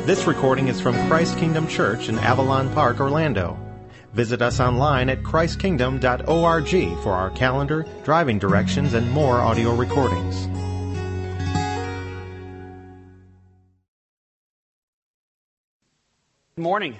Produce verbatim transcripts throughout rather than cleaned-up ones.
This recording is from Christ Kingdom Church in Avalon Park, Orlando. Visit us online at christ kingdom dot org for our calendar, driving directions, and more audio recordings. Good morning.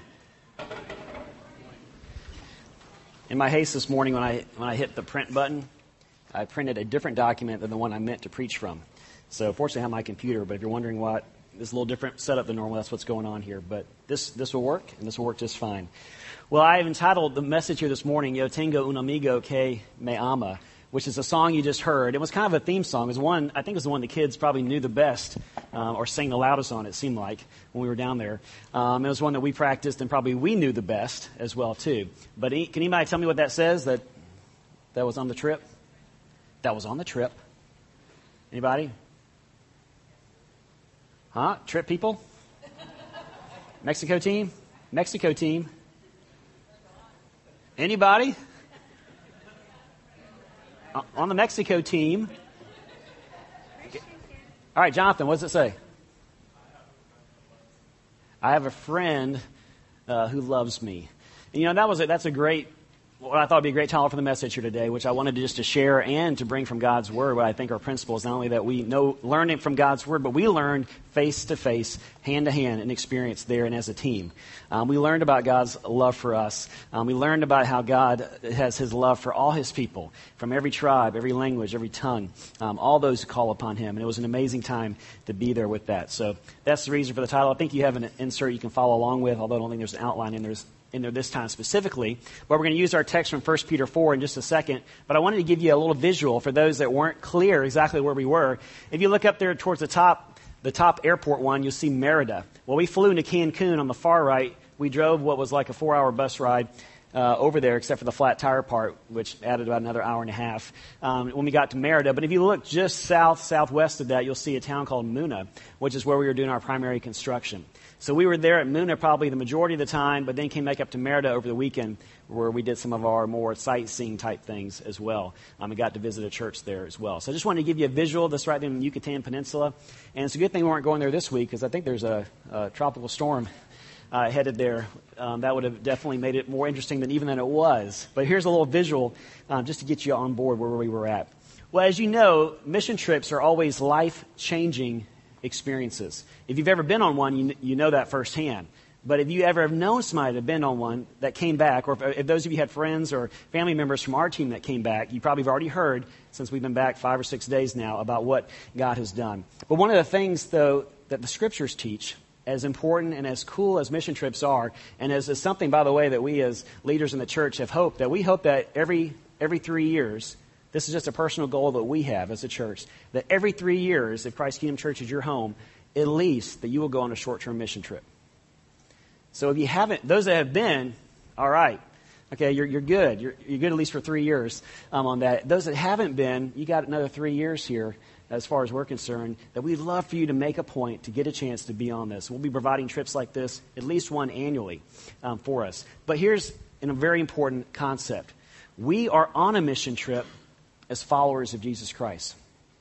In my haste this morning, when I when I hit the print button, I printed a different document than the one I meant to preach from. So fortunately, I have my computer, but if you're wondering what, it's a little different setup than normal. That's what's going on here. But this this will work, and this will work just fine. Well, I have entitled the message here this morning, Yo Tengo Un Amigo Que Me Ama, which is a song you just heard. It was kind of a theme song. It was one, I think it was the one the kids probably knew the best, um, or sang the loudest on, it seemed like, when we were down there. Um, it was one that we practiced and probably we knew the best as well, too. But can anybody tell me what that says, that that was on the trip? That was on the trip. Anybody? Huh? Trip people? Mexico team? Mexico team? Anybody? On the Mexico team. All right, Jonathan, what does it say? I have a friend uh, who loves me. And, you know, that was a, that's a great, what I thought would be a great title for the message here today, which I wanted to just to share and to bring from God's Word what I think are principles, not only that we know, learn it from God's Word, but we learned face to face, hand to hand, and experience there and as a team. Um, we learned about God's love for us. Um, we learned about how God has His love for all His people, from every tribe, every language, every tongue, um, all those who call upon Him. And it was an amazing time to be there with that. So that's the reason for the title. I think you have an insert you can follow along with, although I don't think there's an outline in there. in there this time specifically, but we're going to use our text from First Peter four in just a second. But I wanted to give you a little visual for those that weren't clear exactly where we were. If you look up there towards the top, the top airport one, you'll see Merida. Well, we flew into Cancun on the far right. We drove what was like a four-hour bus ride uh, over there, except for the flat tire part, which added about another hour and a half um, when we got to Merida. But if you look just south, southwest of that, you'll see a town called Muna, which is where we were doing our primary construction. So we were there at Muna probably the majority of the time, but then came back up to Merida over the weekend where we did some of our more sightseeing type things as well. Um, we got to visit a church there as well. So I just wanted to give you a visual. That's right in the Yucatan Peninsula. And it's a good thing we weren't going there this week because I think there's a, a tropical storm uh, headed there. Um, that would have definitely made it more interesting than even than it was. But here's a little visual um, just to get you on board where we were at. Well, as you know, mission trips are always life-changing experiences. If you've ever been on one, you, you know that firsthand. But if you ever have known somebody that had been on one that came back, or if, if those of you had friends or family members from our team that came back, you probably have already heard, since we've been back five or six days now, about what God has done. But one of the things, though, that the Scriptures teach, as important and as cool as mission trips are, and as, as something, by the way, that we as leaders in the church have hoped, that we hope that every every three years, this is just a personal goal that we have as a church, that every three years, if Christ Kingdom Church is your home, at least that you will go on a short-term mission trip. So if you haven't, those that have been, all right, okay, you're you're good. You're you're good at least for three years um, on that. Those that haven't been, you got another three years here, as far as we're concerned, that we'd love for you to make a point to get a chance to be on this. We'll be providing trips like this, at least one annually um, for us. But here's a very important concept. We are on a mission trip as followers of Jesus Christ.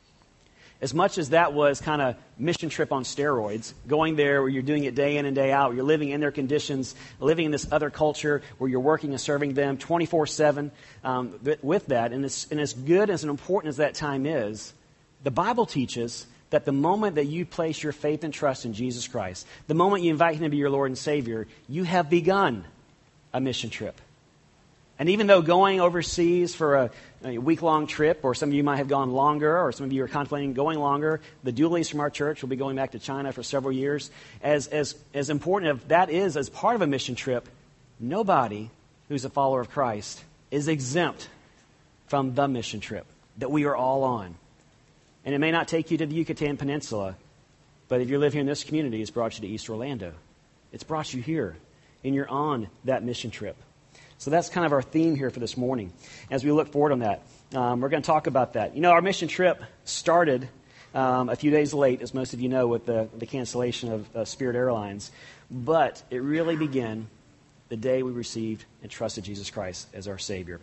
As much as that was kind of mission trip on steroids, going there where you're doing it day in and day out, where you're living in their conditions, living in this other culture where you're working and serving them twenty-four seven um, with that, and as, and as good as and important as that time is, the Bible teaches that the moment that you place your faith and trust in Jesus Christ, the moment you invite Him to be your Lord and Savior, you have begun a mission trip. And even though going overseas for a, a week-long trip, or some of you might have gone longer, or some of you are contemplating going longer, the dualies from our church will be going back to China for several years. As, as, as important as that is as part of a mission trip, nobody who's a follower of Christ is exempt from the mission trip that we are all on. And it may not take you to the Yucatan Peninsula, but if you live here in this community, it's brought you to East Orlando. It's brought you here, and you're on that mission trip. So that's kind of our theme here for this morning as we look forward on that. Um, we're going to talk about that. You know, our mission trip started um, a few days late, as most of you know, with the, the cancellation of uh, Spirit Airlines. But it really began the day we received and trusted Jesus Christ as our Savior.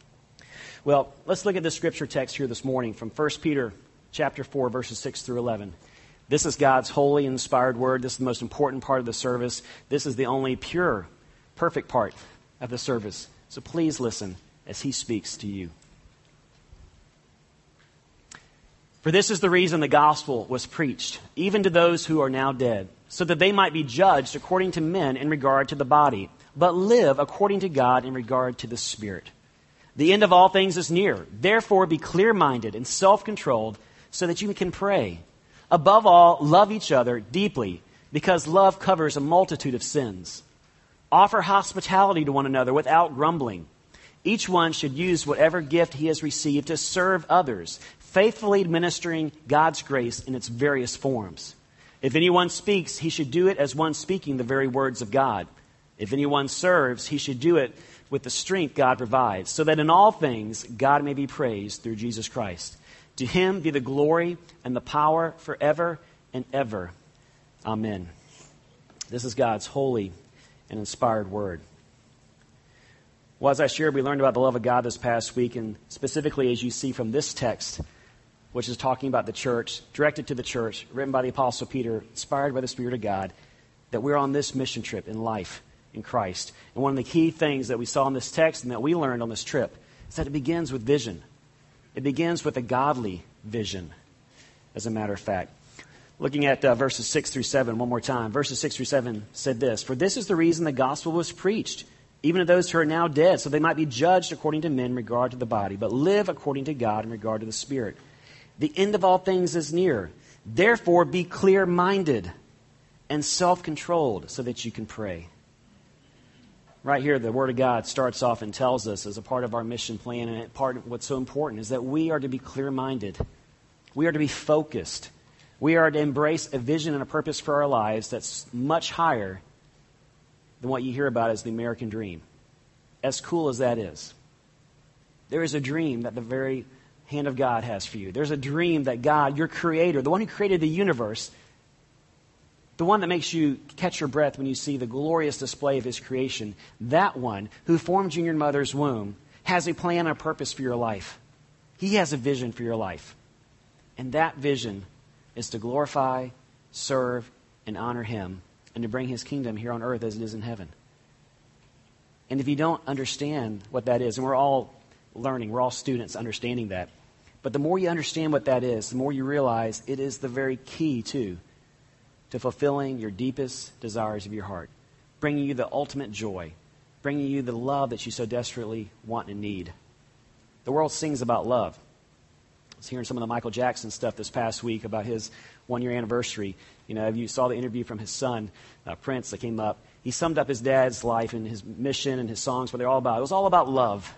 Well, let's look at the scripture text here this morning from First Peter chapter four, verses six through eleven. This is God's holy, inspired word. This is the most important part of the service. This is the only pure, perfect part of the service. So please listen as he speaks to you. For this is the reason the gospel was preached, even to those who are now dead, so that they might be judged according to men in regard to the body, but live according to God in regard to the Spirit. The end of all things is near. Therefore, be clear-minded and self-controlled so that you can pray. Above all, love each other deeply, because love covers a multitude of sins. Offer hospitality to one another without grumbling. Each one should use whatever gift he has received to serve others, faithfully administering God's grace in its various forms. If anyone speaks, he should do it as one speaking the very words of God. If anyone serves, he should do it with the strength God provides, so that in all things God may be praised through Jesus Christ. To him be the glory and the power forever and ever. Amen. This is God's holy and inspired word. Well, as I shared, we learned about the love of God this past week, and specifically as you see from this text, which is talking about the church, directed to the church, written by the Apostle Peter, inspired by the Spirit of God, that we're on this mission trip in life in Christ. And one of the key things that we saw in this text and that we learned on this trip is that it begins with vision. It begins with a godly vision, as a matter of fact. Looking at uh, verses six through seven one more time. Verses six through seven said this, "For this is the reason the gospel was preached, even to those who are now dead, so they might be judged according to men in regard to the body, but live according to God in regard to the Spirit. The end of all things is near. Therefore, be clear-minded and self-controlled so that you can pray." Right here, the Word of God starts off and tells us as a part of our mission plan, and part of what's so important is that we are to be clear-minded. We are to be focused. We are to embrace a vision and a purpose for our lives that's much higher than what you hear about as the American dream. As cool as that is. There is a dream that the very hand of God has for you. There's a dream that God, your creator, the one who created the universe, the one that makes you catch your breath when you see the glorious display of his creation, that one who formed you in your mother's womb has a plan and a purpose for your life. He has a vision for your life. And that vision is to glorify, serve, and honor him, and to bring his kingdom here on earth as it is in heaven. And if you don't understand what that is, and we're all learning, we're all students understanding that, but the more you understand what that is, the more you realize it is the very key, too, to fulfilling your deepest desires of your heart, bringing you the ultimate joy, bringing you the love that you so desperately want and need. The world sings about love. I was hearing some of the Michael Jackson stuff this past week about his one-year anniversary. You know, you saw the interview from his son, uh, Prince, that came up. He summed up his dad's life and his mission and his songs, what they're all about. It was all about love.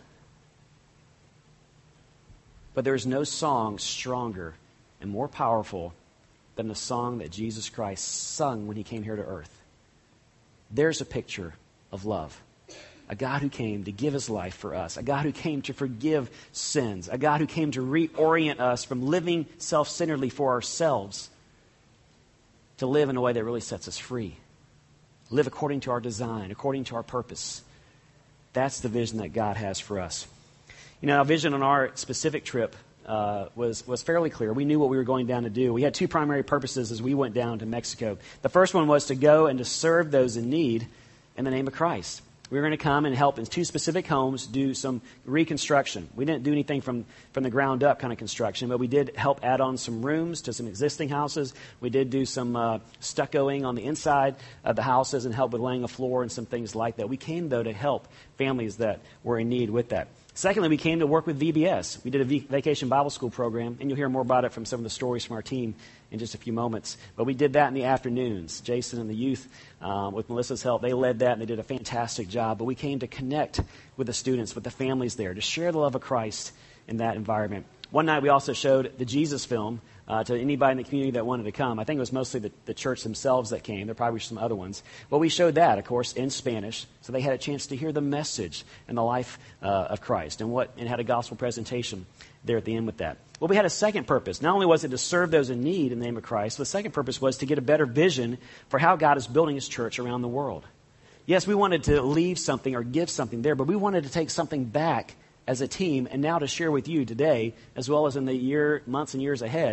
But there is no song stronger and more powerful than the song that Jesus Christ sung when he came here to earth. There's a picture of love. A God who came to give his life for us. A God who came to forgive sins. A God who came to reorient us from living self-centeredly for ourselves to live in a way that really sets us free. Live according to our design, according to our purpose. That's the vision that God has for us. You know, our vision on our specific trip uh, was, was fairly clear. We knew what we were going down to do. We had two primary purposes as we went down to Mexico. The first one was to go and to serve those in need in the name of Christ. We were going to come and help in two specific homes do some reconstruction. We didn't do anything from, from the ground up kind of construction, but we did help add on some rooms to some existing houses. We did do some uh, stuccoing on the inside of the houses and help with laying a floor and some things like that. We came, though, to help families that were in need with that. Secondly, we came to work with V B S. We did a Vacation Bible School program, and you'll hear more about it from some of the stories from our team in just a few moments. But we did that in the afternoons. Jason and the youth, um, with Melissa's help, they led that, and they did a fantastic job. But we came to connect with the students, with the families there, to share the love of Christ in that environment. One night we also showed the Jesus film uh, to anybody in the community that wanted to come. I think it was mostly the, the church themselves that came. There probably were some other ones. But we showed that, of course, in Spanish, so they had a chance to hear the message and the life uh, of Christ and what and had a gospel presentation there at the end with that. Well, we had a second purpose. Not only was it to serve those in need in the name of Christ, the second purpose was to get a better vision for how God is building his church around the world. Yes, we wanted to leave something or give something there, but we wanted to take something back as a team and now to share with you today, as well as in the year, months and years ahead,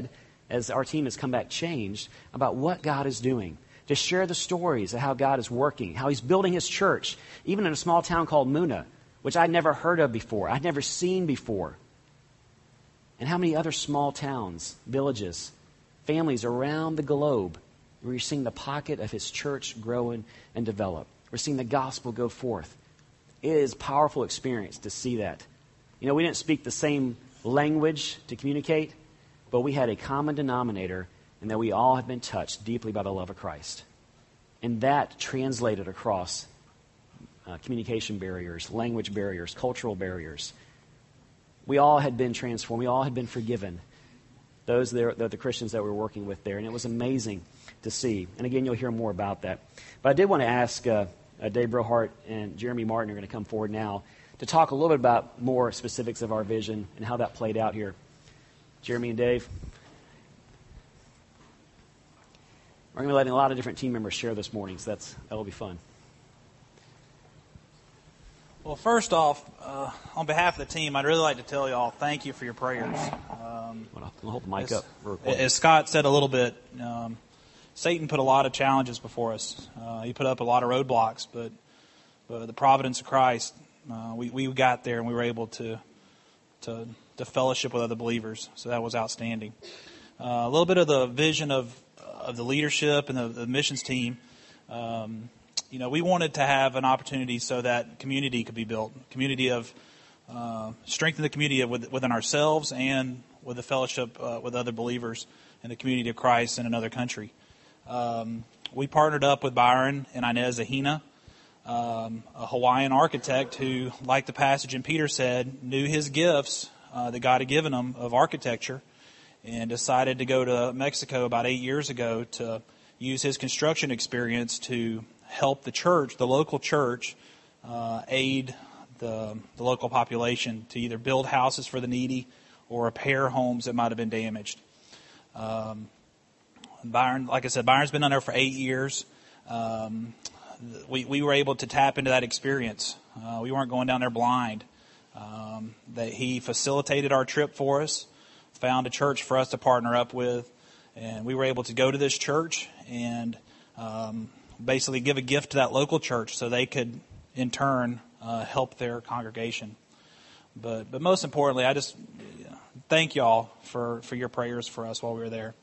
as our team has come back changed about what God is doing, to share the stories of how God is working, how He's building His church, even in a small town called Muna, which I'd never heard of before, I'd never seen before. And how many other small towns, villages, families around the globe where you're seeing the pocket of His church grow and, and develop. We're seeing the gospel go forth. It is a powerful experience to see that. You know, we didn't speak the same language to communicate, but we had a common denominator in that we all had been touched deeply by the love of Christ. And that translated across uh, communication barriers, language barriers, cultural barriers. We all had been transformed. We all had been forgiven. Those are the, the Christians that we were working with there. And it was amazing to see. And again, you'll hear more about that. But I did want to ask uh, uh, Dave Brohart and Jeremy Martin are going to come forward now to talk a little bit about more specifics of our vision and how that played out here. Jeremy and Dave. We're going to be letting a lot of different team members share this morning, so that's that'll be fun. Well, first off, uh, on behalf of the team, I'd really like to tell you all thank you for your prayers. Um, I'll hold the mic as, up. As Scott said a little bit, um, Satan put a lot of challenges before us. Uh, he put up a lot of roadblocks, but, but the providence of Christ, uh, we, we got there and we were able to, to, to fellowship with other believers. So that was outstanding. Uh, a little bit of the vision of, of the leadership and the, the missions team. Um, You know, we wanted to have an opportunity so that community could be built, community of uh, strengthen the community of, within ourselves and with the fellowship uh, with other believers in the community of Christ in another country. Um, we partnered up with Byron and Inez Ahina, um, a Hawaiian architect who, like the passage in Peter said, knew his gifts uh, that God had given him of architecture and decided to go to Mexico about eight years ago to use his construction experience to help the church, the local church, uh, aid the, the local population to either build houses for the needy or repair homes that might have been damaged. Um, Byron, like I said, Byron's been on there for eight years. Um, we, we were able to tap into that experience. Uh, we weren't going down there blind. Um, that he facilitated our trip for us, found a church for us to partner up with, and we were able to go to this church and um, basically give a gift to that local church so they could, in turn, uh, help their congregation. But but most importantly, I just you know, thank y'all for, for your prayers for us while we were there.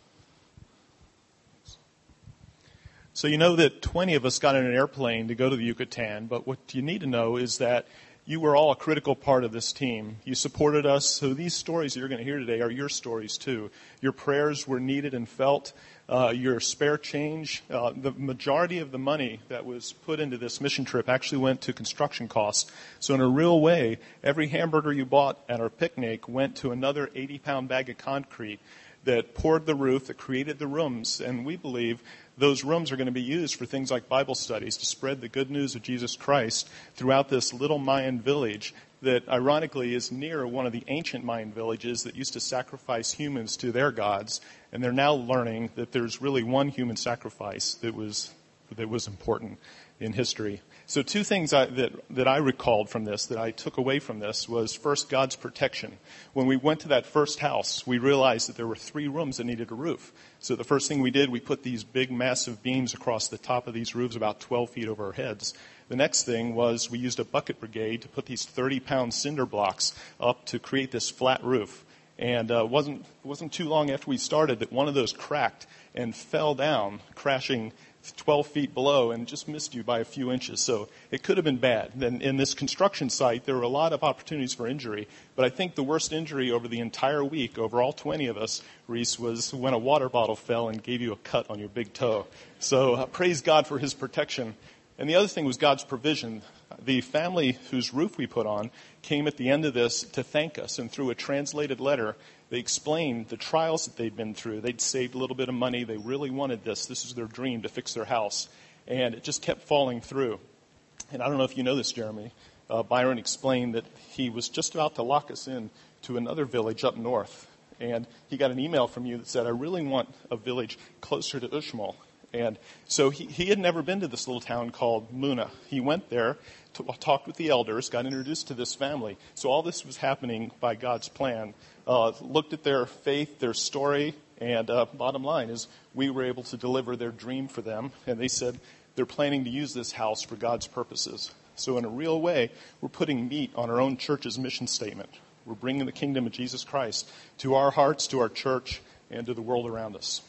So you know that twenty of us got in an airplane to go to the Yucatan, but what you need to know is that you were all a critical part of this team. You supported us, so these stories that you're going to hear today are your stories too. Your prayers were needed and felt. Uh, your spare change, uh, the majority of the money that was put into this mission trip actually went to construction costs. So in a real way, every hamburger you bought at our picnic went to another eighty-pound bag of concrete that poured the roof, that created the rooms. And we believe those rooms are going to be used for things like Bible studies to spread the good news of Jesus Christ throughout this little Mayan village that ironically is near one of the ancient Mayan villages that used to sacrifice humans to their gods. And they're now learning that there's really one human sacrifice that was that was important in history. So two things I, that, that I recalled from this, that I took away from this, was first, God's protection. When we went to that first house, we realized that there were three rooms that needed a roof. So the first thing we did, we put these big, massive beams across the top of these roofs about twelve feet over our heads. The next thing was we used a bucket brigade to put these thirty-pound cinder blocks up to create this flat roof. And uh, it wasn't, it wasn't too long after we started that one of those cracked and fell down, crashing twelve feet below, and just missed you by a few inches. So it could have been bad. Then in this construction site, there were a lot of opportunities for injury. But I think the worst injury over the entire week, over all twenty of us, Reese, was when a water bottle fell and gave you a cut on your big toe. So uh, praise God for his protection. And the other thing was God's provision. The family whose roof we put on came at the end of this to thank us. And through a translated letter, they explained the trials that they'd been through. They'd saved a little bit of money. They really wanted this. This was their dream, to fix their house. And it just kept falling through. And I don't know if you know this, Jeremy. Uh, Byron explained that he was just about to lock us in to another village up north. And he got an email from you that said, I really want a village closer to Uxmal. And so he, he had never been to this little town called Muna. He went there, to, talked with the elders, got introduced to this family. So all this was happening by God's plan. Uh, looked at their faith, their story, And uh, bottom line is we were able to deliver their dream for them, and they said they're planning to use this house for God's purposes. So in a real way, we're putting meat on our own church's mission statement. We're bringing the kingdom of Jesus Christ to our hearts, to our church, and to the world around us.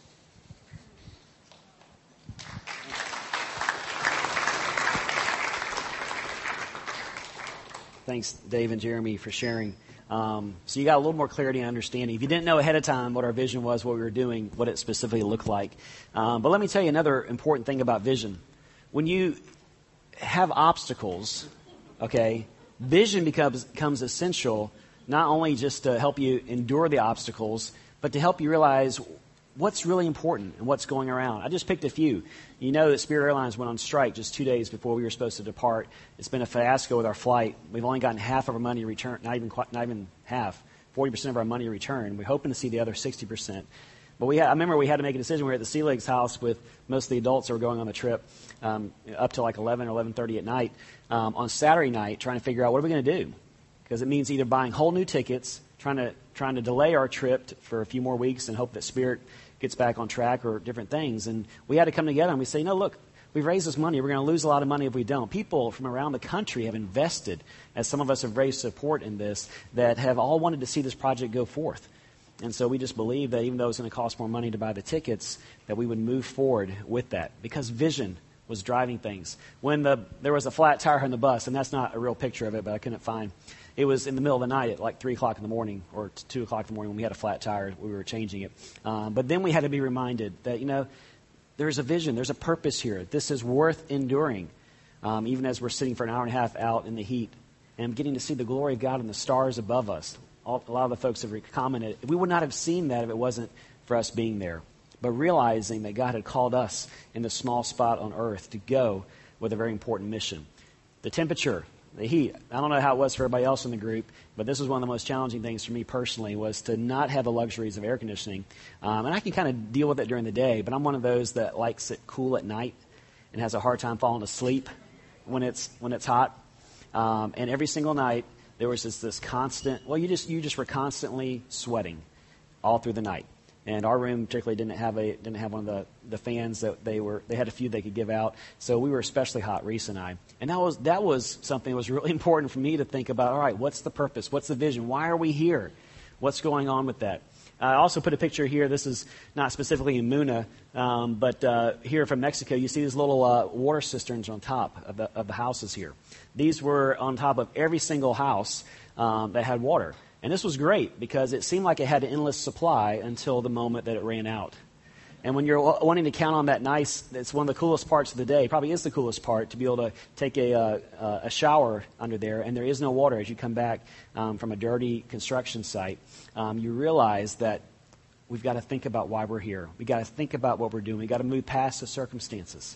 Thanks, Dave and Jeremy, for sharing. Um, so you got a little more clarity and understanding. If you didn't know ahead of time what our vision was, what we were doing, what it specifically looked like. Um, but let me tell you another important thing about vision. When you have obstacles, okay, vision becomes, becomes essential, not only just to help you endure the obstacles, but to help you realize what's really important and what's going around. I just picked a few. You know that Spirit Airlines went on strike just two days before we were supposed to depart. It's been a fiasco with our flight. We've only gotten half of our money returned, not even quite, not even half, forty percent of our money returned. We're hoping to see the other sixty percent. But we had, I remember we had to make a decision. We were at the Sealig's house with most of the adults that were going on the trip um, up to like eleven or eleven thirty at night um, on Saturday night, trying to figure out what are we going to do. Because it means either buying whole new tickets, trying to trying to delay our trip t- for a few more weeks and hope that Spirit gets back on track or different things. And we had to come together and we say, no, look, we've raised this money. We're going to lose a lot of money if we don't. People from around the country have invested, as some of us have raised support in this, that have all wanted to see this project go forth. And so we just believe that even though it's going to cost more money to buy the tickets, that we would move forward with that because vision was driving things. When the there was a flat tire on the bus, and that's not a real picture of it, but I couldn't find. It was in the middle of the night at like three o'clock in the morning or two o'clock in the morning when we had a flat tire. We were changing it. Um, but then we had to be reminded that, you know, there's a vision. There's a purpose here. This is worth enduring, um, even as we're sitting for an hour and a half out in the heat and getting to see the glory of God and the stars above us. All, a lot of the folks have commented, we would not have seen that if it wasn't for us being there. But realizing that God had called us in this small spot on earth to go with a very important mission. The temperature, the heat. I don't know how it was for everybody else in the group, but this was one of the most challenging things for me personally, was to not have the luxuries of air conditioning. Um, and I can kind of deal with it during the day, but I'm one of those that likes it cool at night and has a hard time falling asleep when it's when it's hot. Um, and every single night there was just this constant. Well, you just you just were constantly sweating all through the night. And our room particularly didn't have a didn't have one of the, the fans that they were they had a few they could give out. So we were especially hot, Reese and I. And that was that was something that was really important for me to think about. All right, what's the purpose? What's the vision? Why are we here? What's going on with that? I also put a picture here. This is not specifically in Muna, um, but uh, here from Mexico, you see these little uh, water cisterns on top of the of the houses here. These were on top of every single house um, that had water. And this was great because it seemed like it had an endless supply until the moment that it ran out. And when you're wanting to count on that nice, it's one of the coolest parts of the day, probably is the coolest part, to be able to take a, uh, a shower under there, and there is no water as you come back um, from a dirty construction site. Um, you realize that we've got to think about why we're here. We've got to think about what we're doing. We've got to move past the circumstances.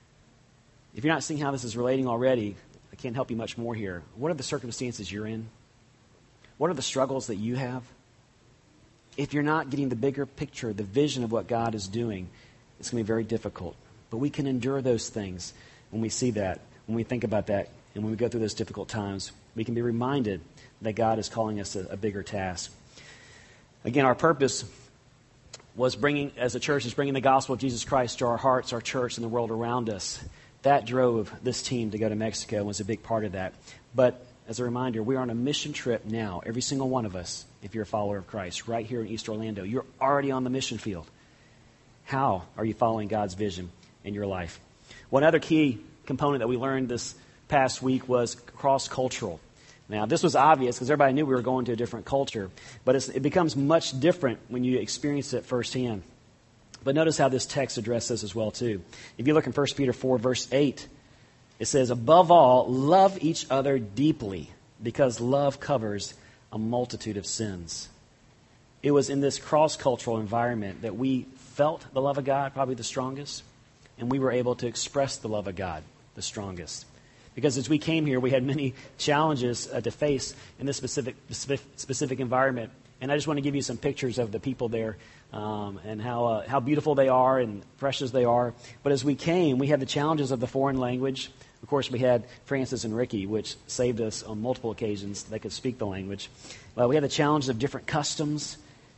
If you're not seeing how this is relating already, I can't help you much more here. What are the circumstances you're in? What are the struggles that you have? If you're not getting the bigger picture, the vision of what God is doing, it's going to be very difficult. But we can endure those things when we see that, when we think about that, and when we go through those difficult times. We can be reminded that God is calling us a, a bigger task. Again, our purpose was bringing, as a church, is bringing the gospel of Jesus Christ to our hearts, our church, and the world around us. That drove this team to go to Mexico and was a big part of that. But as a reminder, we are on a mission trip now, every single one of us, if you're a follower of Christ, right here in East Orlando. You're already on the mission field. How are you following God's vision in your life? One other key component that we learned this past week was cross-cultural. Now, this was obvious because everybody knew we were going to a different culture, but it's, it becomes much different when you experience it firsthand. But notice how this text addresses as well, too. If you look in First Peter four, verse eight, it says, above all, love each other deeply, because love covers a multitude of sins. It was in this cross-cultural environment that we felt the love of God probably the strongest, and we were able to express the love of God the strongest. Because as we came here, we had many challenges uh, to face in this specific, specific specific environment. And I just want to give you some pictures of the people there um, and how uh, how beautiful they are and precious they are. But as we came, we had the challenges of the foreign language. Of course, we had Francis and Ricky, which saved us on multiple occasions. They could speak the language. Uh, we had the challenges of different customs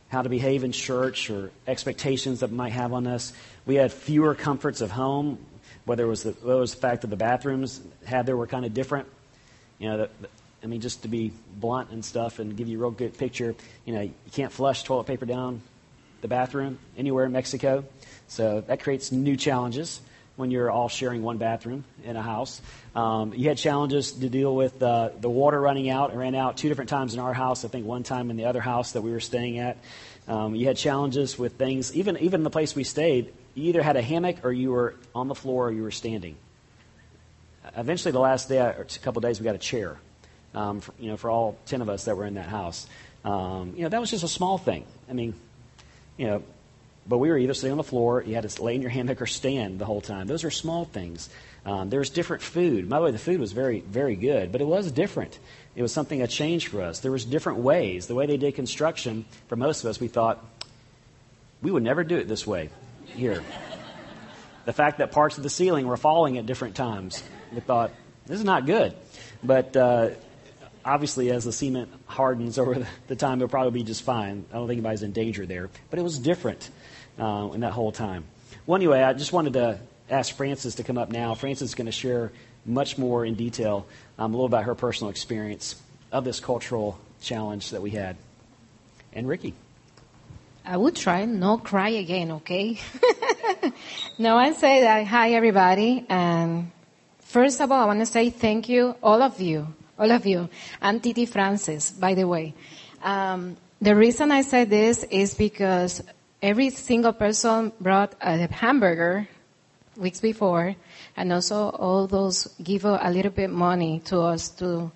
how to behave in church or expectations that we might have on us. We had fewer comforts of home, whether it was the, whether it was the fact that the bathrooms had there were kind of different. You know, the, the, I mean, just to be blunt and stuff and give you a real good picture, you know, you can't flush toilet paper down the bathroom anywhere in Mexico. So that creates new challenges when you're all sharing one bathroom in a house. Um, you had challenges to deal with uh, the water running out. It ran out two different times in our house, I think one time in the other house that we were staying at. Um, you had challenges with things, even even in the place we stayed, you either had a hammock or you were on the floor or you were standing. Eventually, the last day, or a couple of days, we got a chair, um, for, you know, for all ten of us that were in that house. Um, you know, that was just a small thing. I mean, you know, but we were either sitting on the floor, you had to lay in your hammock or stand the whole time. Those are small things. Um, there was different food. By the way, the food was very, very good, but it was different. It was something that changed for us. There was different ways. The way they did construction, for most of us, we thought, we would never do it this way here. The fact that parts of the ceiling were falling at different times, we thought, this is not good. But uh, obviously, as the cement hardens over the time, it'll probably be just fine. I don't think anybody's in danger there. But it was different uh, in that whole time. Well, anyway, I just wanted to ask Frances to come up now. Frances is going to share much more in detail um, a little about her personal experience of this cultural challenge that we had. And Ricky. I would try not cry again, okay? No, I say that, hi everybody. And first of all, I want to say thank you, all of you, all of you. I'm Titi Francis, by the way. Um, the reason I say this is because every single person brought a hamburger weeks before, and also all those give a little bit money to us to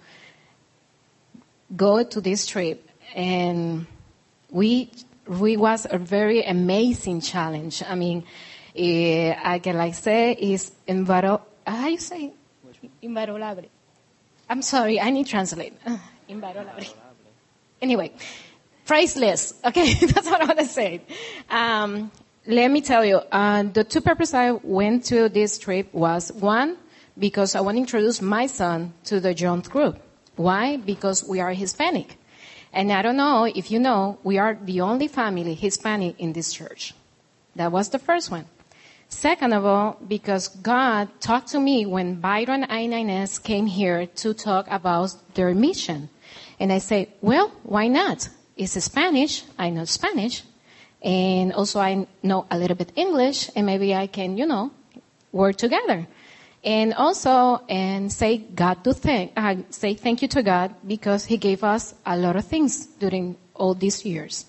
go to this trip. And we, we was a very amazing challenge. I mean, eh, I can like say is invaro, how you say? Invalorable. I'm sorry, I need to translate. Invalorable. Anyway, priceless. Okay, that's what I want to say. Um, Let me tell you, uh, the two purposes I went to this trip was, one, because I want to introduce my son to the Jones group. Why? Because we are Hispanic. And I don't know if you know, we are the only family Hispanic in this church. That was the first one. Second of all, because God talked to me when Byron I nine S came here to talk about their mission. And I said, well, why not? It's Spanish. I know Spanish. And also I know a little bit English, and maybe I can, you know, work together. And also, and say God to thank, uh, say thank you to God because He gave us a lot of things during all these years.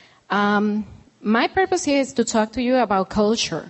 Um, my purpose here is to talk to you about culture.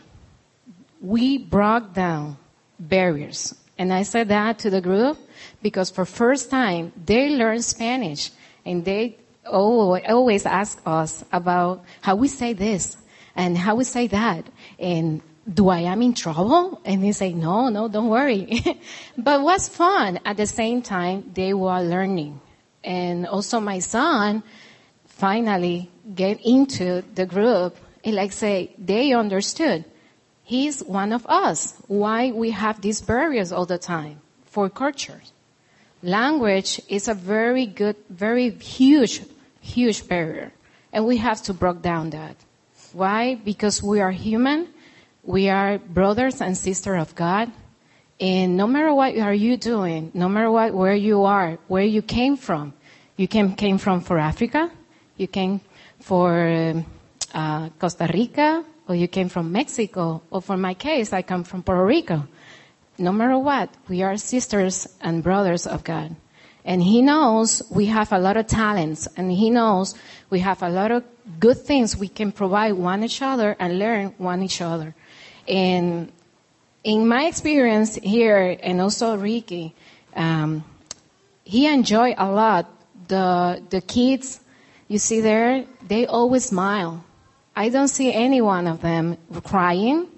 We broke down barriers. And I said that to the group because for first time, they learned Spanish and they Oh, always ask us about how we say this and how we say that. And do I am in trouble? And they say, no, no, don't worry. But what's fun at the same time, they were learning. And also my son finally get into the group and like say, they understood. He's one of us. Why we have these barriers all the time for cultures. Language is a very good, very huge Huge barrier. And we have to break down that. Why? Because we are human. We are brothers and sisters of God. And no matter what are you doing, no matter what, where you are, where you came from, you came, came from for Africa, you came for uh, Costa Rica, or you came from Mexico, or for my case, I come from Puerto Rico. No matter what, we are sisters and brothers of God. And He knows we have a lot of talents, and He knows we have a lot of good things we can provide one each other and learn one each other. And in my experience here, and also Ricky, um, he enjoyed a lot. The the kids you see there, they always smile. I don't see any one of them crying.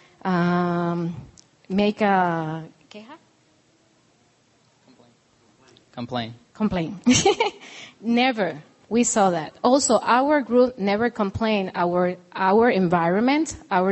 Um, make a Complain. Complain. Never. We saw that. Also, our group never complained our our environment, our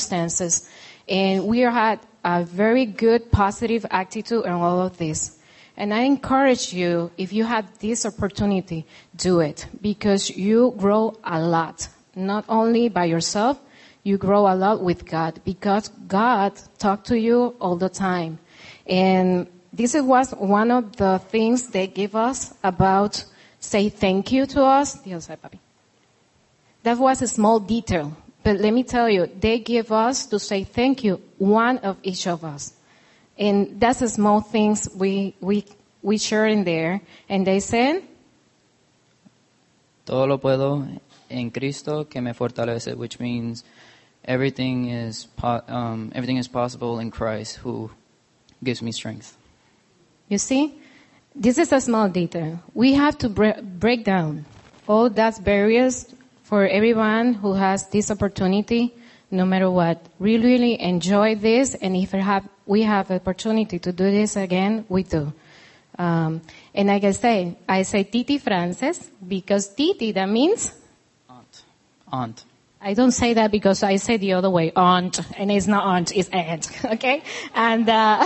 circumstances, and we had a very good positive attitude on all of this. And I encourage you, if you have this opportunity, do it, because you grow a lot, not only by yourself, you grow a lot with God, because God talks to you all the time. And this was one of the things they give us about say thank you to us. Dios, papi. That was a small detail, but let me tell you, they give us to say thank you, one of each of us. And that's the small things we, we, we share in there. And they said, Todo lo puedo en Cristo que me fortalece, which means everything is po- um, everything is possible in Christ who gives me strength. you see, this is a small detail. We have to bre- break down all that barriers for everyone who has this opportunity, no matter what. Really, really enjoy this, and if we have, we have the opportunity to do this again, we do. Um, and like I say, I say Titi Frances, because Titi, that means? Aunt. Aunt. I don't say that because I say the other way, aunt, and it's not aunt, it's aunt, okay? And, uh,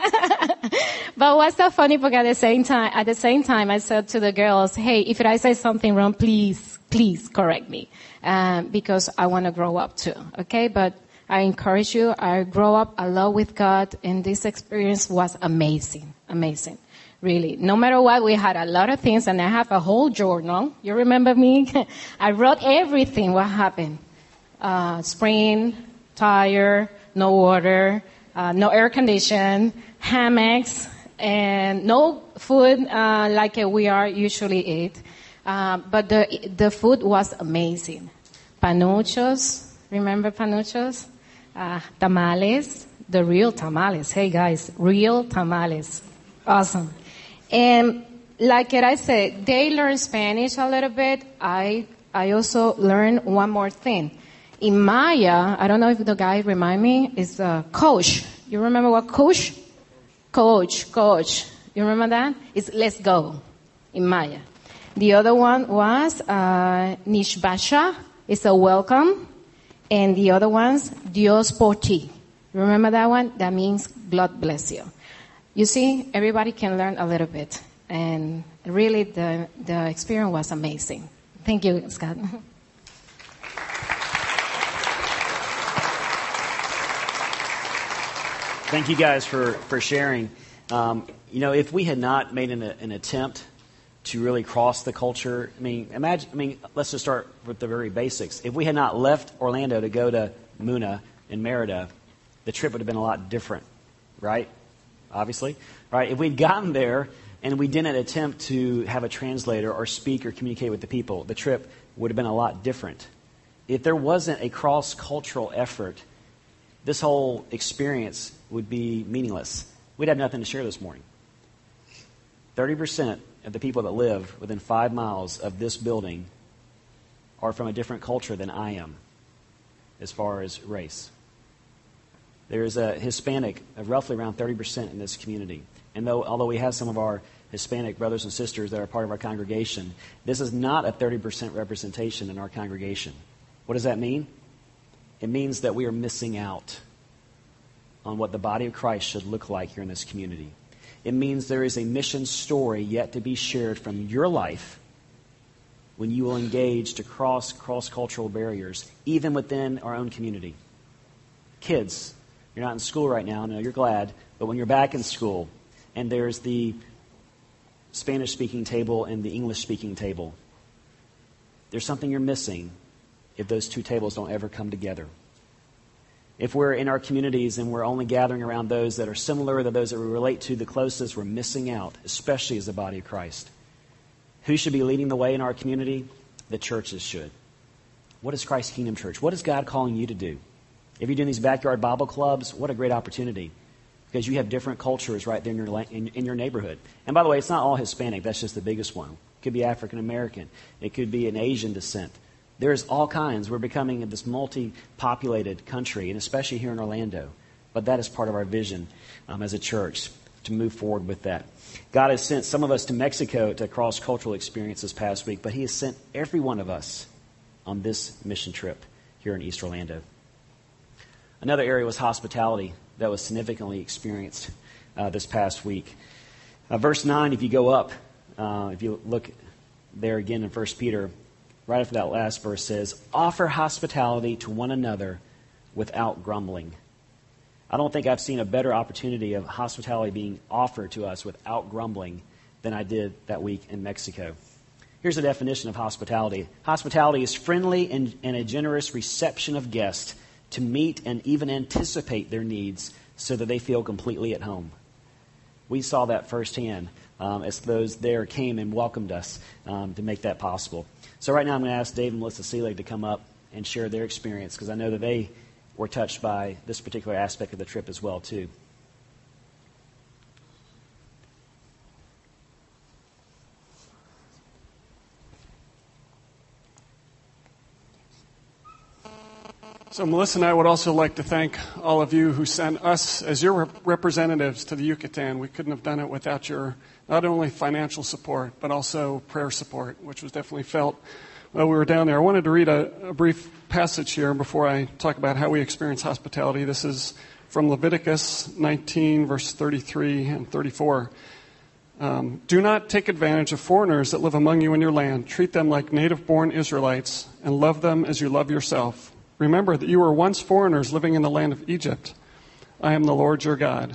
but what's so funny, because at the same time, at the same time, I said to the girls, hey, if I say something wrong, please, please correct me, um, because I want to grow up too, okay? But I encourage you, I grow up a lot with God, and this experience was amazing, amazing. Really. No matter what, we had a lot of things, and I have a whole journal. You remember me? I wrote everything, what happened. Uh, spring, tire, no water, uh, no air condition, hammocks, and no food uh, like we are usually eat. Uh, but the the food was amazing. Panuchos, remember panuchos? Uh, tamales, the real tamales. Hey guys, real tamales. Awesome. And like I said, they learn Spanish a little bit. I I also learned one more thing. In Maya, I don't know if the guy remind me, is uh, coach. You remember what coach? Coach, coach. You remember that? It's let's go in Maya. The other one was uh, Nishbasha. It's a welcome. And the other one's Dios por ti. Remember that one? That means God bless you. You see, everybody can learn a little bit. And really, the, the experience was amazing. Thank you, Scott. Thank you guys for, for sharing. Um, you know, if we had not made an, an attempt to really cross the culture, I mean, imagine, I mean, let's just start with the very basics. If we had not left Orlando to go to Muna in Merida, the trip would have been a lot different, right? Obviously, right? If we'd gotten there and we didn't attempt to have a translator or speak or communicate with the people, the trip would have been a lot different. If there wasn't a cross-cultural effort, this whole experience would be meaningless. We'd have nothing to share this morning. thirty percent of the people that live within five miles of this building are from a different culture than I am, as far as race. There's a Hispanic of roughly around thirty percent in this community. And though, although we have some of our Hispanic brothers and sisters that are part of our congregation, this is not a thirty percent representation in our congregation. What does that mean? It means that we are missing out on what the body of Christ should look like here in this community. It means there is a mission story yet to be shared from your life when you will engage to cross cross-cultural barriers, even within our own community. Kids, you're not in school right now, no, you're glad, but when you're back in school and there's the Spanish-speaking table and the English-speaking table, there's something you're missing if those two tables don't ever come together. If we're in our communities and we're only gathering around those that are similar to those that we relate to the closest, we're missing out, especially as the body of Christ. Who should be leading the way in our community? The churches should. What is Christ Kingdom Church? What is God calling you to do? If you're doing these backyard Bible clubs, what a great opportunity, because you have different cultures right there in your in, in your neighborhood. And by the way, it's not all Hispanic. That's just the biggest one. It could be African American. It could be an Asian descent. There's all kinds. We're becoming this multi-populated country, and especially here in Orlando. But that is part of our vision um, as a church, to move forward with that. God has sent some of us to Mexico to cross-cultural experience this past week, but He has sent every one of us on this mission trip here in East Orlando. Another area was hospitality that was significantly experienced uh, this past week. Uh, verse nine, if you go up, uh, if you look there again in First Peter, right after that last verse says, offer hospitality to one another without grumbling. I don't think I've seen a better opportunity of hospitality being offered to us without grumbling than I did that week in Mexico. Here's a definition of hospitality. Hospitality is friendly and, and a generous reception of guests to meet and even anticipate their needs so that they feel completely at home. We saw that firsthand um, as those there came and welcomed us um, to make that possible. So right now I'm going to ask Dave and Melissa Seelig to come up and share their experience, because I know that they were touched by this particular aspect of the trip as well, too. So Melissa and I would also like to thank all of you who sent us as your rep- representatives to the Yucatan. We couldn't have done it without your not only financial support, but also prayer support, which was definitely felt while we were down there. I wanted to read a, a brief passage here before I talk about how we experience hospitality. This is from Leviticus nineteen, verse thirty-three and thirty-four. Um, Do not take advantage of foreigners that live among you in your land. Treat them like native-born Israelites and love them as you love yourself. Remember that you were once foreigners living in the land of Egypt. I am the Lord your God.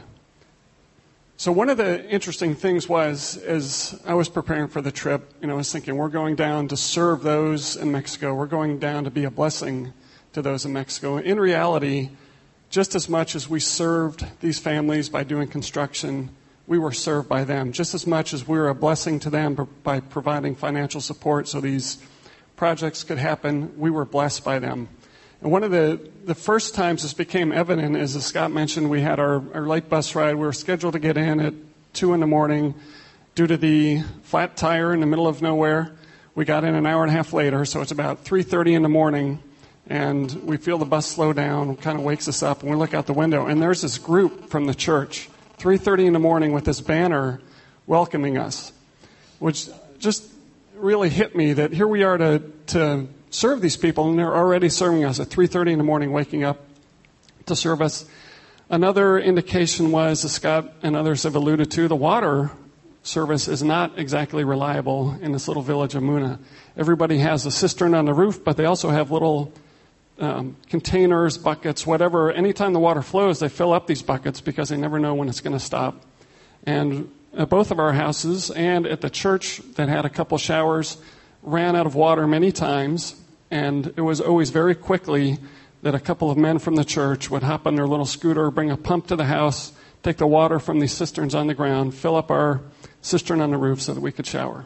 So one of the interesting things was, as I was preparing for the trip, you know, I was thinking, we're going down to serve those in Mexico. We're going down to be a blessing to those in Mexico. In reality, just as much as we served these families by doing construction, we were served by them. Just as much as we were a blessing to them by providing financial support so these projects could happen, we were blessed by them. And one of the, the first times this became evident is, as Scott mentioned, we had our, our late bus ride. We were scheduled to get in at two in the morning. Due to the flat tire in the middle of nowhere, we got in an hour and a half later, so it's about three thirty in the morning, and we feel the bus slow down, kind of wakes us up, and we look out the window, and there's this group from the church, three thirty in the morning, with this banner welcoming us, which just really hit me that here we are to to serve these people, and they're already serving us at three thirty in the morning, waking up to serve us. Another indication was, as Scott and others have alluded to, the water service is not exactly reliable in this little village of Muna. Everybody has a cistern on the roof, but they also have little um, containers, buckets, whatever. Anytime the water flows, they fill up these buckets because they never know when it's going to stop. And at both of our houses and at the church that had a couple showers, ran out of water many times, and it was always very quickly that a couple of men from the church would hop on their little scooter, bring a pump to the house, take the water from these cisterns on the ground, fill up our cistern on the roof so that we could shower.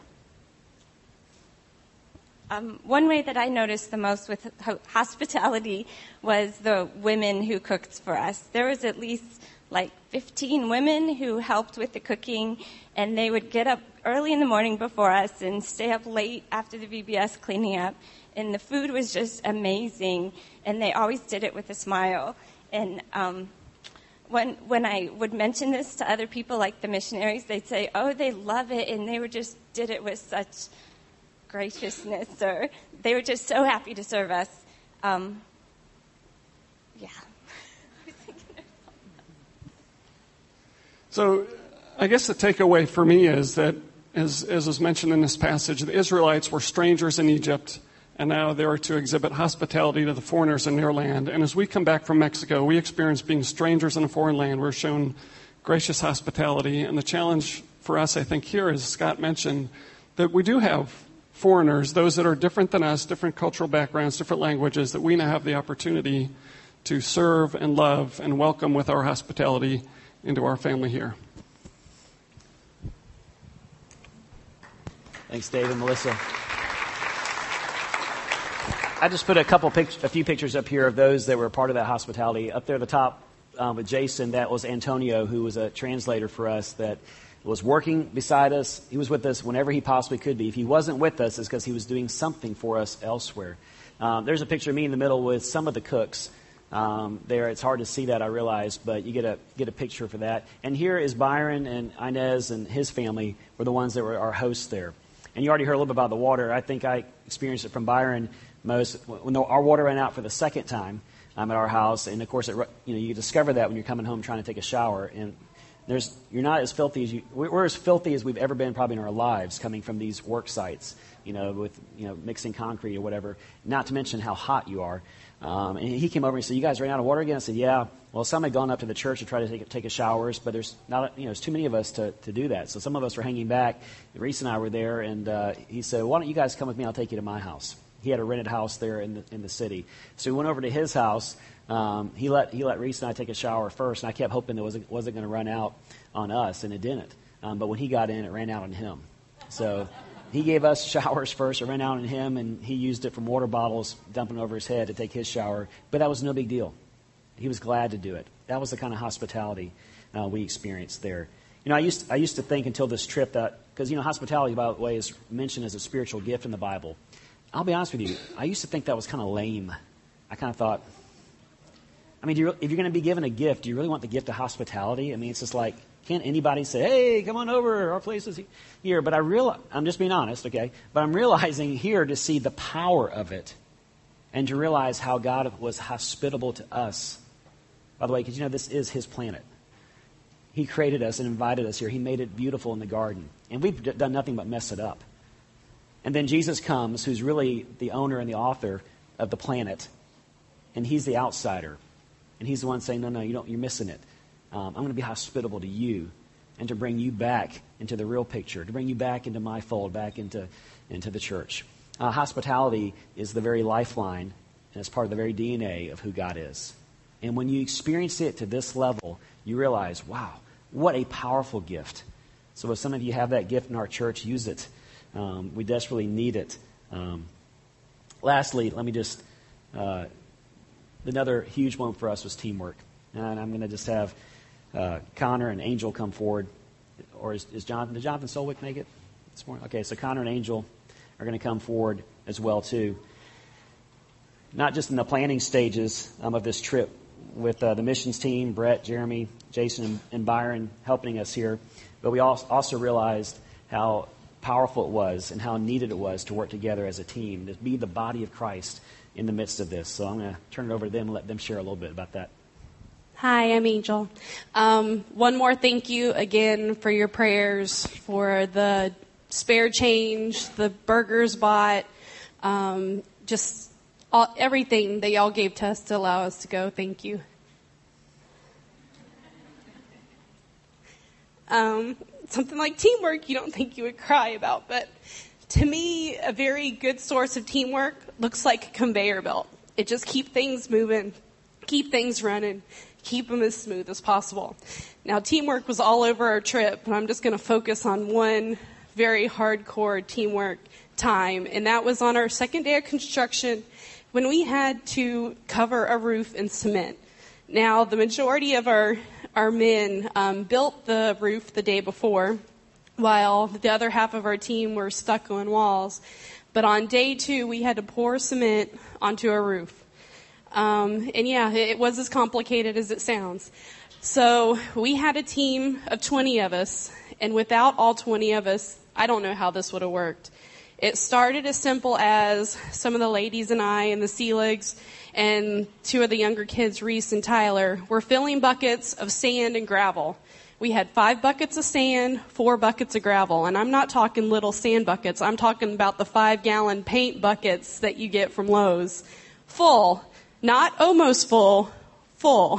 Um, one way that I noticed the most with ho- hospitality was the women who cooked for us. There was at least like fifteen women who helped with the cooking, and they would get up early in the morning before us and stay up late after the V B S cleaning up. And the food was just amazing, and they always did it with a smile. And um, when when I would mention this to other people, like the missionaries, they'd say, oh, they love it, and they were just did it with such graciousness, or they were just so happy to serve us. Um, yeah. So I guess the takeaway for me is that, as, as was mentioned in this passage, the Israelites were strangers in Egypt, and now they are to exhibit hospitality to the foreigners in their land. And as we come back from Mexico, we experience being strangers in a foreign land. We're shown gracious hospitality. And the challenge for us, I think, here, as Scott mentioned, that we do have foreigners, those that are different than us, different cultural backgrounds, different languages, that we now have the opportunity to serve and love and welcome with our hospitality into our family here. Thanks, Dave and Melissa. I just put a couple, pict- a few pictures up here of those that were part of that hospitality. Up there at the top um, with Jason, that was Antonio, who was a translator for us that was working beside us. He was with us whenever he possibly could be. If he wasn't with us, it's because he was doing something for us elsewhere. Um, there's a picture of me in the middle with some of the cooks. Um, there, it's hard to see that, I realize, but you get a get a picture for that. And here is Byron and Inez and his family were the ones that were our hosts there. And you already heard a little bit about the water. I think I experienced it from Byron most when the, our water ran out for the second time um, at our house. And of course, it, you know, you discover that when you're coming home trying to take a shower. And There's, you're not as filthy as you, we're as filthy as we've ever been probably in our lives coming from these work sites, you know, with, you know, mixing concrete or whatever, not to mention how hot you are. Um, and he came over and he said, you guys ran out of water again? I said, yeah. Well, some had gone up to the church to try to take, take a showers, but there's not, you know, there's too many of us to, to do that. So some of us were hanging back. Reese and I were there, and uh, he said, why don't you guys come with me? I'll take you to my house. He had a rented house there in the, in the city. So we went over to his house. Um, he let he let Reese and I take a shower first, and I kept hoping it wasn't, wasn't going to run out on us, and it didn't. Um, but when he got in, it ran out on him. So he gave us showers first. It ran out on him, and he used it from water bottles, dumping over his head to take his shower. But that was no big deal. He was glad to do it. That was the kind of hospitality uh, we experienced there. You know, I used I used to think until this trip that, because, you know, hospitality, by the way, is mentioned as a spiritual gift in the Bible. I'll be honest with you. I used to think that was kind of lame. I kind of thought, I mean, do you, if you're going to be given a gift, do you really want the gift of hospitality? I mean, it's just like, can't anybody say, hey, come on over, our place is here? But I realize, I'm just being honest, okay? But I'm realizing here to see the power of it and to realize how God was hospitable to us. By the way, because, you know, this is His planet. He created us and invited us here. He made it beautiful in the garden. And we've d- done nothing but mess it up. And then Jesus comes, who's really the owner and the author of the planet. And He's the outsider. And He's the one saying, no, no, you don't, you're missing it. Um, I'm going to be hospitable to you and to bring you back into the real picture, to bring you back into my fold, back into, into the church. Uh, hospitality is the very lifeline, and it's part of the very D N A of who God is. And when you experience it to this level, you realize, wow, what a powerful gift. So if some of you have that gift in our church, use it. Um, we desperately need it. Um, lastly, let me just, uh, another huge one for us was teamwork. And I'm going to just have uh, Connor and Angel come forward. Or is, is Jonathan, did Jonathan Solwick make it this morning? Okay, so Connor and Angel are going to come forward as well, too. Not just in the planning stages um, of this trip with uh, the missions team, Brett, Jeremy, Jason, and, and Byron helping us here, but we also realized how powerful it was and how needed it was to work together as a team, to be the body of Christ in the midst of this. So I'm going to turn it over to them and let them share a little bit about that. Hi, I'm Angel. Um, one more thank you again for your prayers, for the spare change, the burgers bought, um, just all, everything that y'all gave to us to allow us to go. Thank you. Um, something like teamwork you don't think you would cry about, but to me, a very good source of teamwork looks like a conveyor belt. It just keeps things moving, keep things running, keep them as smooth as possible. Now, teamwork was all over our trip, and I'm just going to focus on one very hardcore teamwork time, and that was on our second day of construction when we had to cover a roof in cement. Now, the majority of our, our men um, built the roof the day before, while the other half of our team were stuccoing walls. But on day two, we had to pour cement onto a roof. Um, and yeah, it was as complicated as it sounds. So we had a team of twenty of us, and without all twenty of us, I don't know how this would have worked. It started as simple as some of the ladies and I and the Seeligs and two of the younger kids, Reese and Tyler, were filling buckets of sand and gravel. We had five buckets of sand, four buckets of gravel. And I'm not talking little sand buckets. I'm talking about the five-gallon paint buckets that you get from Lowe's. Full. Not almost full. Full.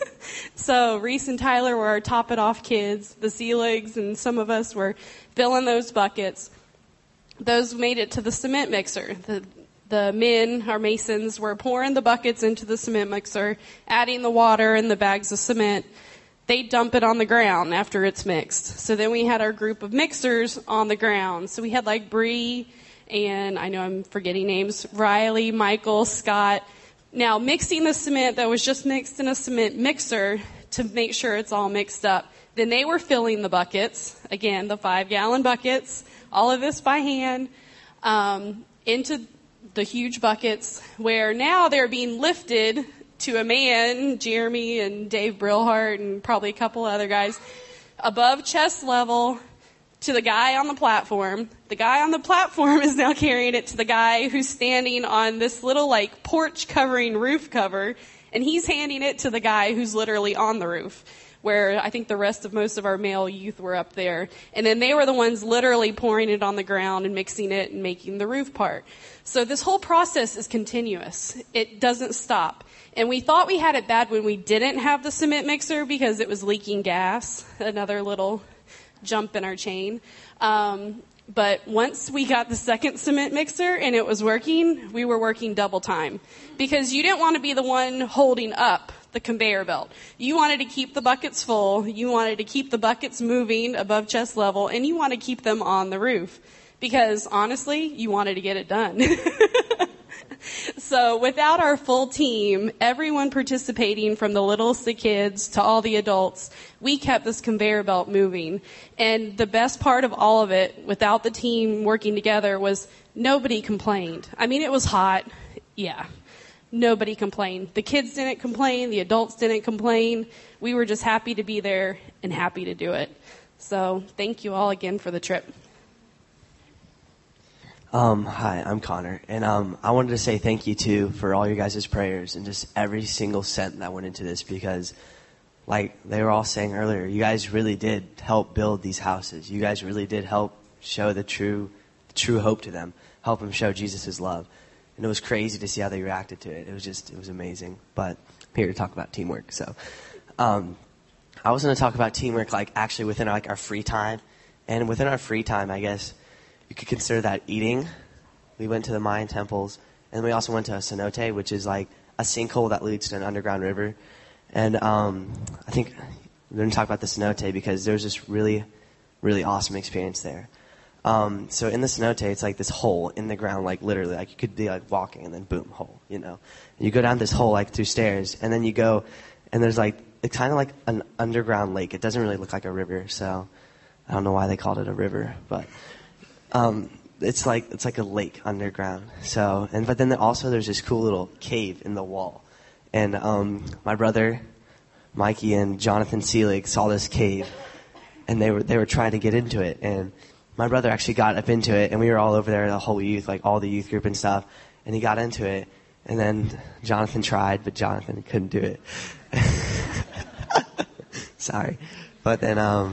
So Reese and Tyler were our top-it-off kids. The Seeligs and some of us were filling those buckets. Those made it to the cement mixer. The, the men, our masons, were pouring the buckets into the cement mixer, adding the water and the bags of cement. They dump it on the ground after it's mixed. So then we had our group of mixers on the ground. So we had like Bree and I know I'm forgetting names, Riley, Michael, Scott. Now mixing the cement that was just mixed in a cement mixer to make sure it's all mixed up. Then they were filling the buckets, again, the five gallon buckets, all of this by hand, um, into the huge buckets where now they're being lifted to a man, Jeremy and Dave Brillhart and probably a couple other guys, above chest level to the guy on the platform. The guy on the platform is now carrying it to the guy who's standing on this little like porch covering roof cover, and he's handing it to the guy who's literally on the roof. where I think the rest of most of our male youth were up there. And then they were the ones literally pouring it on the ground and mixing it and making the roof part. So this whole process is continuous. It doesn't stop. And we thought we had it bad when we didn't have the cement mixer because it was leaking gas, another little jump in our chain. Um, but once we got the second cement mixer and it was working, we were working double time. Because you didn't want to be the one holding up the conveyor belt. You wanted to keep the buckets full, you wanted to keep the buckets moving above chest level, and you want to keep them on the roof. Because honestly, you wanted to get it done. So without our full team, everyone participating from the littlest of kids to all the adults, we kept this conveyor belt moving. And the best part of all of it, without the team working together, was nobody complained. I mean, it was hot. Yeah. Nobody complained. The kids didn't complain. The adults didn't complain. We were just happy to be there and happy to do it. So thank you all again for the trip. Um, hi, I'm Connor, and um, I wanted to say thank you, too, for all your guys' prayers and just every single cent that went into this because, like they were all saying earlier, you guys really did help build these houses. You guys really did help show the true the true hope to them, help them show Jesus' love. And it was crazy to see how they reacted to it. It was just, it was amazing. But I'm here to talk about teamwork. So um, I was going to talk about teamwork, like, actually within, like, our free time. And within our free time, I guess, you could consider that eating. We went to the Mayan temples, and we also went to a cenote, which is like a sinkhole that leads to an underground river. And um, I think we're going to talk about the cenote because there was this really, really awesome experience there. Um, so in the cenote, it's like this hole in the ground, like literally, like you could be like walking and then boom, hole, you know. And you go down this hole like through stairs, and then you go, and there's like, it's kind of like an underground lake. It doesn't really look like a river, so I don't know why they called it a river, but... Um, it's like it's like a lake underground. So, and but then also there's this cool little cave in the wall, and um, my brother, Mikey and Jonathan Seelig saw this cave, and they were they were trying to get into it, and my brother actually got up into it, and we were all over there, the whole youth, like all the youth group and stuff, and he got into it, and then Jonathan tried, but Jonathan couldn't do it. Sorry, but then um,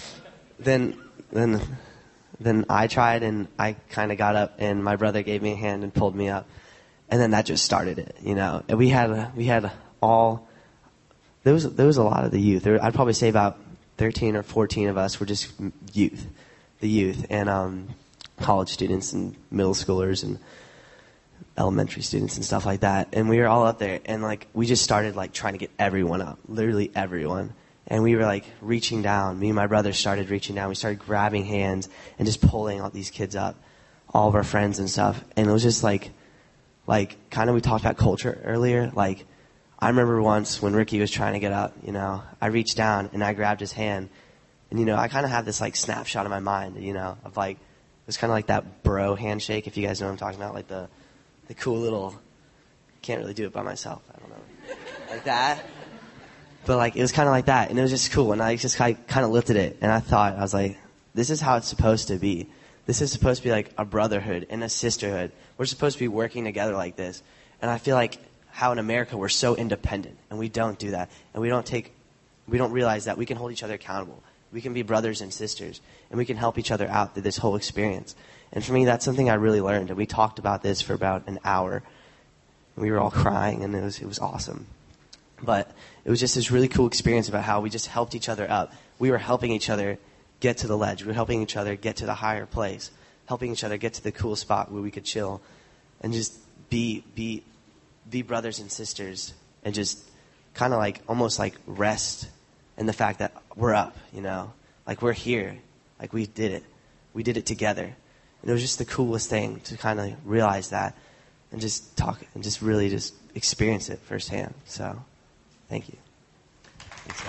then then. Then I tried, and I kind of got up, and my brother gave me a hand and pulled me up, and then that just started it, you know. And we had we had all there was there was a lot of the youth. There, I'd probably say about thirteen or fourteen of us were just youth, the youth, and um, college students and middle schoolers and elementary students and stuff like that. And we were all up there, and like we just started like trying to get everyone up, literally everyone. And we were like reaching down. Me and my brother started reaching down. We started grabbing hands and just pulling all these kids up, all of our friends and stuff. And it was just like, like kind of we talked about culture earlier. Like I remember once when Ricky was trying to get up, you know, I reached down and I grabbed his hand. And, you know, I kind of have this like snapshot in my mind, you know, of like, it was kind of like that bro handshake, if you guys know what I'm talking about. Like the, the cool little, can't really do it by myself. I don't know. Like that. But, like, it was kind of like that, and it was just cool, and I just kind of lifted it, and I thought, I was like, this is how it's supposed to be. This is supposed to be, like, a brotherhood and a sisterhood. We're supposed to be working together like this, and I feel like how in America we're so independent, and we don't do that, and we don't take, we don't realize that we can hold each other accountable. We can be brothers and sisters, and we can help each other out through this whole experience. And for me, that's something I really learned, and we talked about this for about an hour. We were all crying, and it was it was awesome. But it was just this really cool experience about how we just helped each other up. We were helping each other get to the ledge. We were helping each other get to the higher place, helping each other get to the cool spot where we could chill and just be be be brothers and sisters and just kind of like almost like rest in the fact that we're up, you know, like we're here, like we did it. We did it together. And it was just the coolest thing to kind of realize that and just talk and just really just experience it firsthand. So... Thank you. Thanks,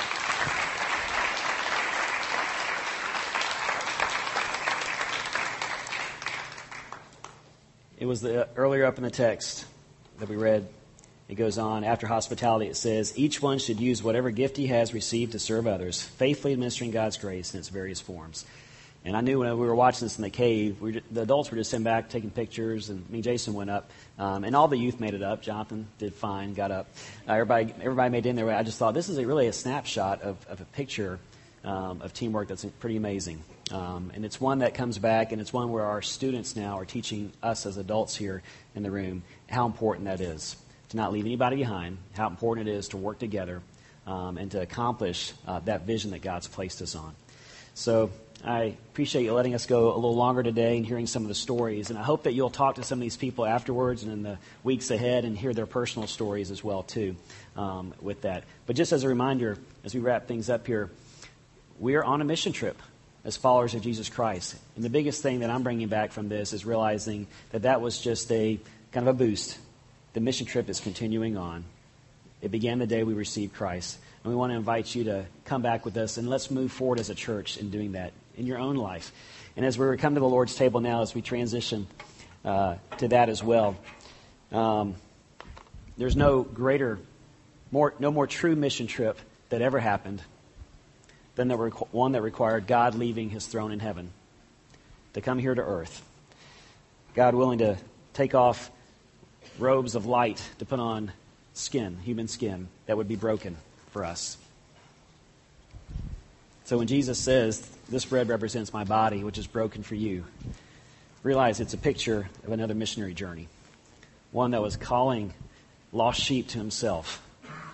it was the, earlier up in the text that we read. It goes on, after hospitality, it says, each one should use whatever gift he has received to serve others, faithfully administering God's grace in its various forms. And I knew when we were watching this in the cave, we were, the adults were just sitting back taking pictures, and me and Jason went up, um, and all the youth made it up. Jonathan did fine, got up. Uh, everybody, everybody made it in there. I just thought this is a, really a snapshot of, of a picture um, of teamwork that's pretty amazing, um, and it's one that comes back, and it's one where our students now are teaching us as adults here in the room how important that is to not leave anybody behind, how important it is to work together um, and to accomplish uh, that vision that God's placed us on. So I appreciate you letting us go a little longer today and hearing some of the stories. And I hope that you'll talk to some of these people afterwards and in the weeks ahead and hear their personal stories as well, too, um, with that. But just as a reminder, as we wrap things up here, we are on a mission trip as followers of Jesus Christ. And the biggest thing that I'm bringing back from this is realizing that that was just a kind of a boost. The mission trip is continuing on. It began the day we received Christ. And we want to invite you to come back with us, and let's move forward as a church in doing that in your own life. And as we come to the Lord's table now, as we transition uh, to that as well, um, there's no greater, more, no more true mission trip that ever happened than the requ- one that required God leaving his throne in heaven to come here to earth. God willing to take off robes of light to put on skin, human skin, that would be broken for us. So when Jesus says, this bread represents my body, which is broken for you, realize it's a picture of another missionary journey, one that was calling lost sheep to himself.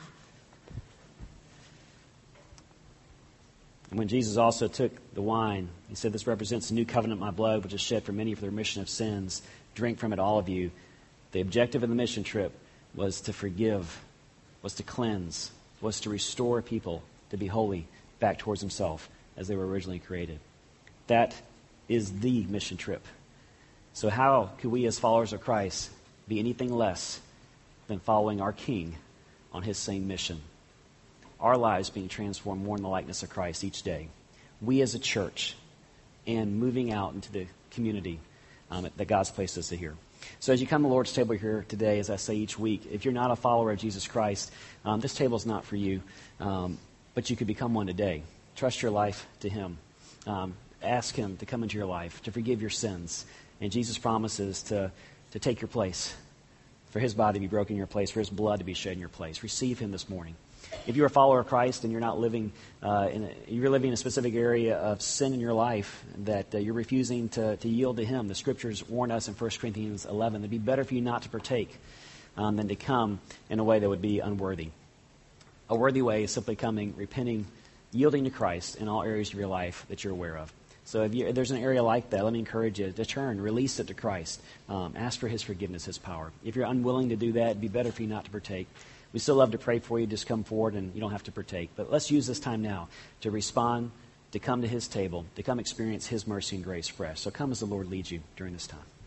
And when Jesus also took the wine, he said, this represents the new covenant, my blood, which is shed for many for the remission of sins. Drink from it, all of you. The objective of the mission trip was to forgive, was to cleanse, was to restore people to be holy back towards himself as they were originally created. That is the mission trip. So how could we as followers of Christ be anything less than following our King on his same mission? Our lives being transformed more in the likeness of Christ each day. We as a church, and moving out into the community um, that God's placed us here. So as you come to the Lord's table here today, as I say each week, if you're not a follower of Jesus Christ, um, this table is not for you, um, but you could become one today. Trust your life to him. Um, ask him to come into your life, to forgive your sins. And Jesus promises to, to take your place, for his body to be broken in your place, for his blood to be shed in your place. Receive him this morning. If you're a follower of Christ and you're not living, uh, in a, you're living in a specific area of sin in your life that uh, you're refusing to, to yield to him, the scriptures warn us in First Corinthians eleven, it'd be better for you not to partake um, than to come in a way that would be unworthy. A worthy way is simply coming, repenting, yielding to Christ in all areas of your life that you're aware of. So if, you, if there's an area like that, let me encourage you to turn, release it to Christ. Um, ask for his forgiveness, his power. If you're unwilling to do that, it'd be better for you not to partake. We still love to pray for you. Just come forward and you don't have to partake. But let's use this time now to respond, to come to his table, to come experience his mercy and grace fresh. So come as the Lord leads you during this time.